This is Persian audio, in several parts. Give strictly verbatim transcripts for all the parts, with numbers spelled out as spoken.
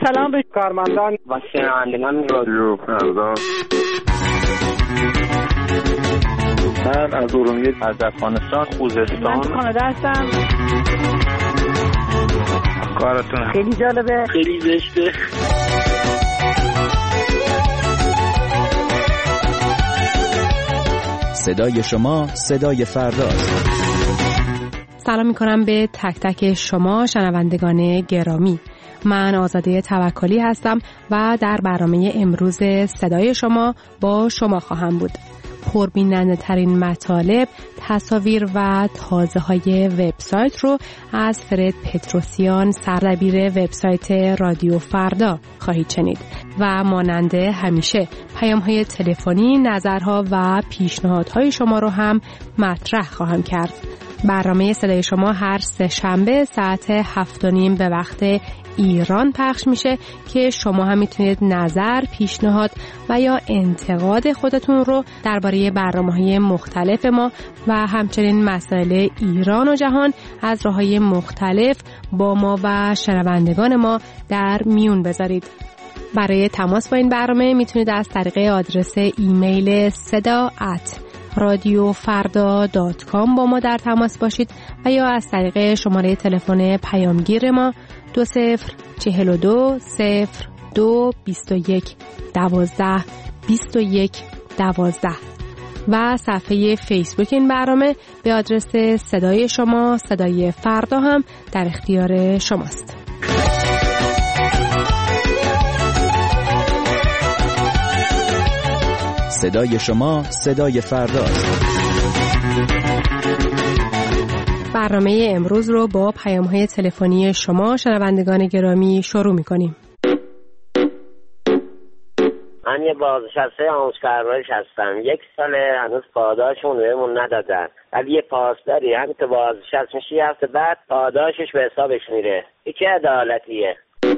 سلام به کارمندان و شنوندگان رادیو فردا. من از ارومیه، از افغانستان، خوزستان. من کانادا هستم. کارتون خیلی جالبه، خیلی زشته. صدای شما صدای فرداست. سلام میکنم به تک تک شما شنوندگان گرامی. من آزاده توکلی هستم و در برنامه امروز صدای شما با شما خواهم بود. پربیننده ترین مطالب، تصاویر و تازه های وبسایت رو از فرد پتروسیان، سردبیر وبسایت رادیو فردا خواهید شنید و مانند همیشه پیام های تلفنی، نظرها و پیشنهادهای شما رو هم مطرح خواهم کرد. برنامه صدای شما هر سه شنبه ساعت هفت و نیم به وقت ایران پخش میشه که شما هم میتونید نظر، پیشنهاد و یا انتقاد خودتون رو درباره برنامه‌های مختلف ما و همچنین مسائل ایران و جهان از راه‌های مختلف با ما و شنوندگان ما در میون بذارید. برای تماس با این برنامه میتونید از طریق آدرس ایمیل صدا ات رادیو فردا دات کام با ما در تماس باشید و یا از طریق شماره تلفن پیامگیر ما دو صفر چهل و دو صفر دو بیست و یک دوازده بیست و یک دوازده و صفحه فیسبوک این برنامه به آدرس صدای شما صدای فردا هم در اختیار شماست. صدای شما صدای فرداست. برنامه امروز رو با پیام‌های تلفنی شما شنوندگان گرامی شروع می‌کنیم. من یه بازنشسته آموزشپرورش هستم. یک سال هنوز پاداشمون بهمون ندادن. ولی یه پاسداری همین که بازنشسته میشه یه هفته بعد پاداشش به حسابش میره. این چه عدالتیه؟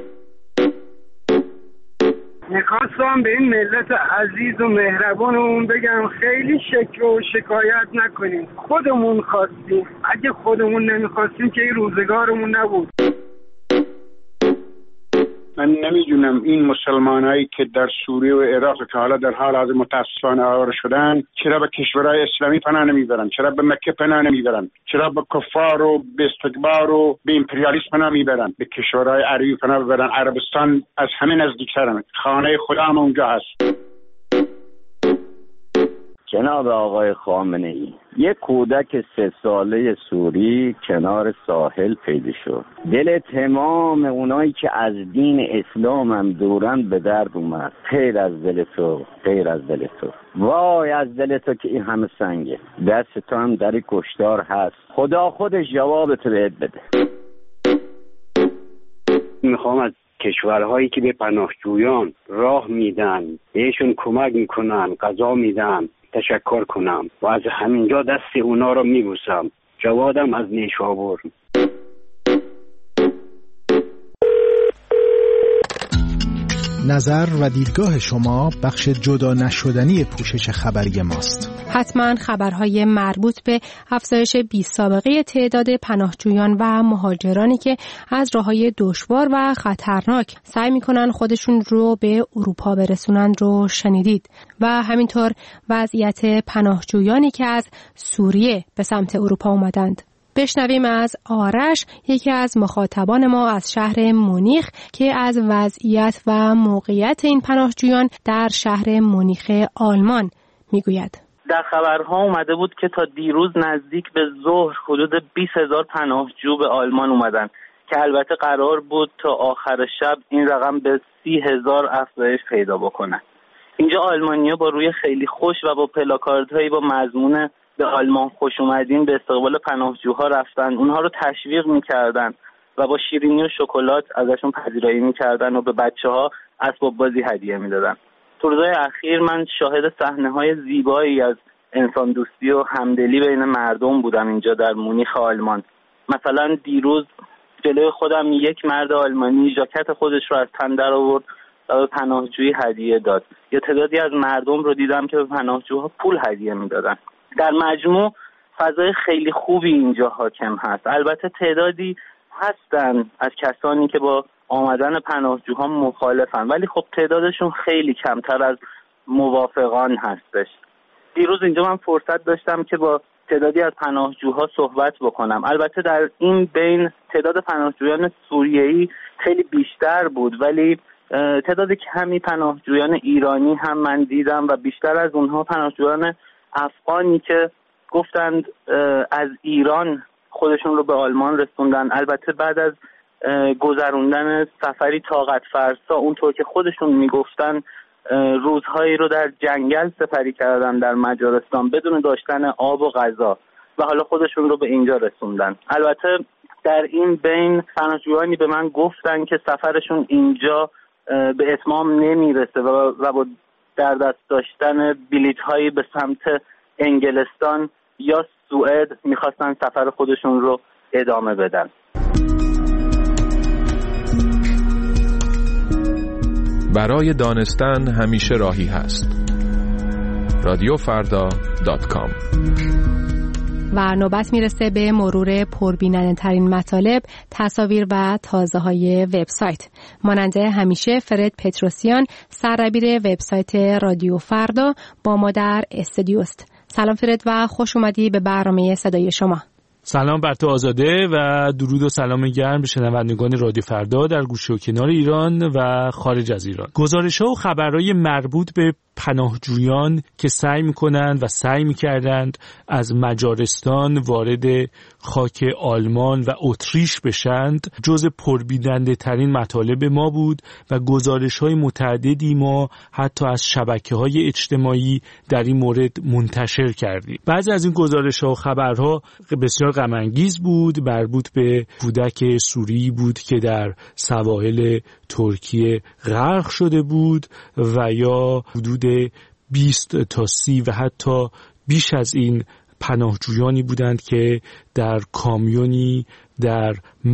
میخواستم به این ملت عزیز و مهربانمون بگم خیلی شکوه و شکایت نکنیم. خودمون خواستیم. اگه خودمون نمیخواستیم که این روزگارمون نبود. من نمیدونم این مسلمانایی که در سوریه و عراق که حالا در حال حاضر متاسفانه آواره شدن چرا به کشورهای اسلامی پناه نمیبرن؟ چرا به مکه پناه نمیبرن؟ چرا به کفار و به استکبار و به امپریالیسم پناه میبرن؟ به کشورهای عربی پناه ببرن. عربستان از همه نزدیکترن. خانه خدا هم اونجا هست. جناب آقای خامنه ای، یک کودک سه ساله سوری کنار ساحل پیدا شد. دل تمام اونایی که از دین اسلام هم دورن به درد اومد. خیر از دل تو، خیر از دل تو، وای از دل تو که این همه سنگه. دست تو هم در کشتار هست. خدا خودش جواب تو بهت بده. میخوام از کشورهایی که به پناهجویان راه میدن، بهشون کمک میکنن، غذا میدن، تشکر کنم و از همینجا دست اونا رو میبوسم. جوادم از نیشابور. نظر و دیدگاه شما بخش جدا نشدنی پوشش خبری ماست. حتما خبرهای مربوط به افزایش بی‌سابقه تعداد پناهجویان و مهاجرانی که از راههای دشوار و خطرناک سعی میکنن خودشون رو به اروپا برسونن رو شنیدید و همینطور وضعیت پناهجویانی که از سوریه به سمت اروپا اومدند. بشنویم از آرش، یکی از مخاطبان ما از شهر مونیخ که از وضعیت و موقعیت این پناهجویان در شهر مونیخ آلمان میگوید. در خبرها اومده بود که تا دیروز نزدیک به ظهر حدود بیست هزار پناهجو به آلمان اومدن که البته قرار بود تا آخر شب این رقم به سی هزار افزایش پیدا بکنه. اینجا آلمانی‌ها با روی خیلی خوش و با پلاکاردهایی با مضمون به آلمان خوش اومدین به استقبال پناهجوها رفتن، اونها رو تشویق میکردن و با شیرینی و شکلات ازشون پذیرایی میکردن و به بچه‌ها اسباب بازی هدیه میدادن. تو روزهای اخیر من شاهد صحنه‌های زیبایی از انسان دوستی و همدلی بین مردم بودم اینجا در مونیخ آلمان. مثلا دیروز جلوی خودم یک مرد آلمانی ژاکت خودش رو از تن در آورد و به پناهجویی هدیه داد. یه تعدادی از مردم رو دیدم که به پناهجوها پول هدیه میدادن. در مجموع فضای خیلی خوبی اینجا حاکم هست. البته تعدادی هستن از کسانی که با آمدن پناهجوها مخالفن، ولی خب تعدادشون خیلی کمتر از موافقان هستش. دیروز اینجا من فرصت داشتم که با تعدادی از پناهجوها صحبت بکنم. البته در این بین تعداد پناهجویان سوریه‌ای خیلی بیشتر بود، ولی تعداد کمی پناهجویان ایرانی هم من دیدم و بیشتر از اونها پناهجویان افغانی که گفتند از ایران خودشون رو به آلمان رسوندن. البته بعد از گذروندن سفری طاقت فرسا، اونطور که خودشون میگفتن روزهایی رو در جنگل سپری کردن در مجارستان بدون داشتن آب و غذا و حالا خودشون رو به اینجا رسوندن. البته در این بین پناهجویانی به من گفتن که سفرشون اینجا به اتمام نمیرسه و با در دست داشتن بلیط هایی به سمت انگلستان یا سوئد میخواستن سفر خودشون رو ادامه بدن. برای دانستن همیشه راهی هست. رادیو فردا دات کام. و نوبت میرسه به مرور پربیننده ترین مطالب، تصاویر و تازه های وبسایت. ماننده همیشه فرد پتروسیان، سردبیر وبسایت رادیو فردا با ما در استودیوست. سلام فرد و خوش اومدی به برنامه صدای شما. سلام بر تو آزاده و درود و سلام گرم به شنوندگان رادیو فردا در گوشه و کنار ایران و خارج از ایران. گزارش‌ها و خبرهای مربوط به پناهجویان که سعی می‌کنند و سعی می‌کردند از مجارستان وارد خاک آلمان و اتریش بشند جز پربیننده ترین مطالب ما بود و گزارش‌های متعددی ما حتی از شبکه‌های اجتماعی در این مورد منتشر کردیم. بعضی از این گزارش‌ها و خبرها بسیار غم انگیز بود، مربوط به کودک سوری بود که در سواحل ترکیه غرق شده بود و یا حدود بیست تا سی و حتی بیش از این پناهجویانی بودند که در کامیونی در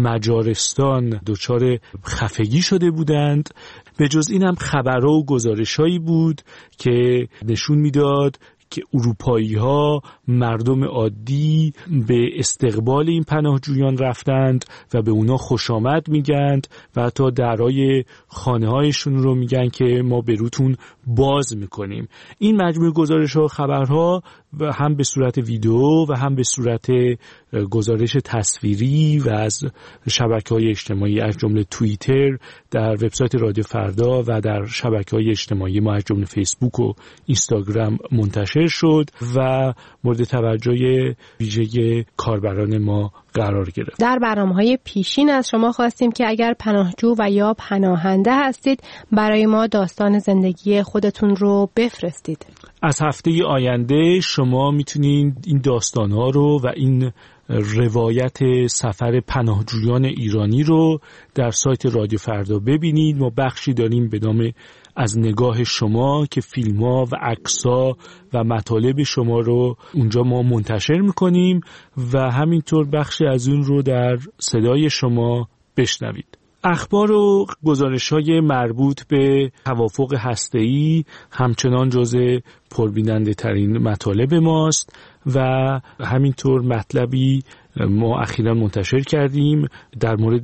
مجارستان دچار خفگی شده بودند. به جز این هم خبرها و گزارش‌هایی بود که نشون میداد که اروپایی‌ها، مردم عادی به استقبال این پناهجویان رفتند و به اونا خوش آمد میگند و حتی درهای خانه‌هایشون رو میگن که ما به روتون باز میکنیم. این مجموعه گزارش‌ها و خبرها و هم به صورت ویدیو و هم به صورت گزارش تصویری و از شبکه‌های اجتماعی از جمله توییتر در وبسایت رادیو فردا و در شبکه‌های اجتماعی ما از جمله فیسبوک و اینستاگرام منتشر شد و مورد توجه ویژه کاربران ما قرار گرفت. در برنامه‌های پیشین از شما خواستیم که اگر پناهجو و یا پناهنده هستید برای ما داستان زندگی خودتون رو بفرستید. از هفته آینده شما میتونید این داستان‌ها رو و این روایت سفر پناهجویان ایرانی رو در سایت رادیو فردا ببینید. ما بخشی داریم به نام از نگاه شما که فیلم‌ها و عکس‌ها و مطالب شما رو اونجا ما منتشر می‌کنیم و همینطور بخشی از اون رو در صدای شما بشنوید. اخبار و گزارش‌های مربوط به توافق هسته‌ای همچنان جزء پربیننده ترین مطالب ماست و همینطور مطلبی ما اخیراً منتشر کردیم در مورد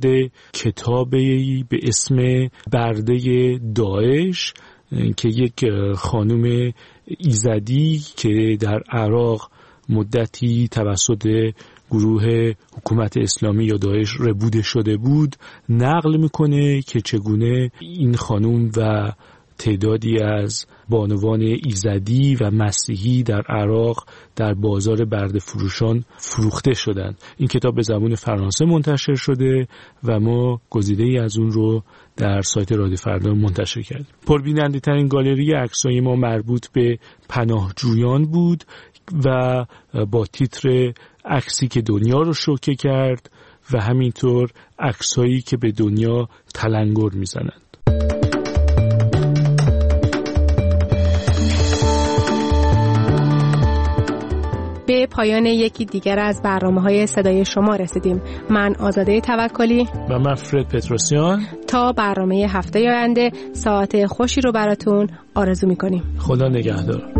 کتابی به اسم برده داعش که یک خانم ایزدی که در عراق مدتی توسط گروه حکومت اسلامی یا داعش ربوده شده بود نقل میکنه که چگونه این خانم و تعدادی از بانوان ایزدی و مسیحی در عراق در بازار برده فروشان فروخته شدند. این کتاب به زبان فرانسه منتشر شده و ما گزیده‌ای از اون رو در سایت رادیو فردا منتشر کردیم. پربیننده ترین گالری عکسای ما مربوط به پناهجویان بود و با تیتر عکسی که دنیا رو شوکه کرد و همینطور عکسایی که به دنیا تلنگر میزنند. به پایان یکی دیگر از برنامه‌های صدای شما رسیدیم. من آزاده توکلی و من فرد پتروسیان تا برنامه هفته آینده ساعت خوشی رو براتون آرزو می‌کنیم. خدا نگهدار.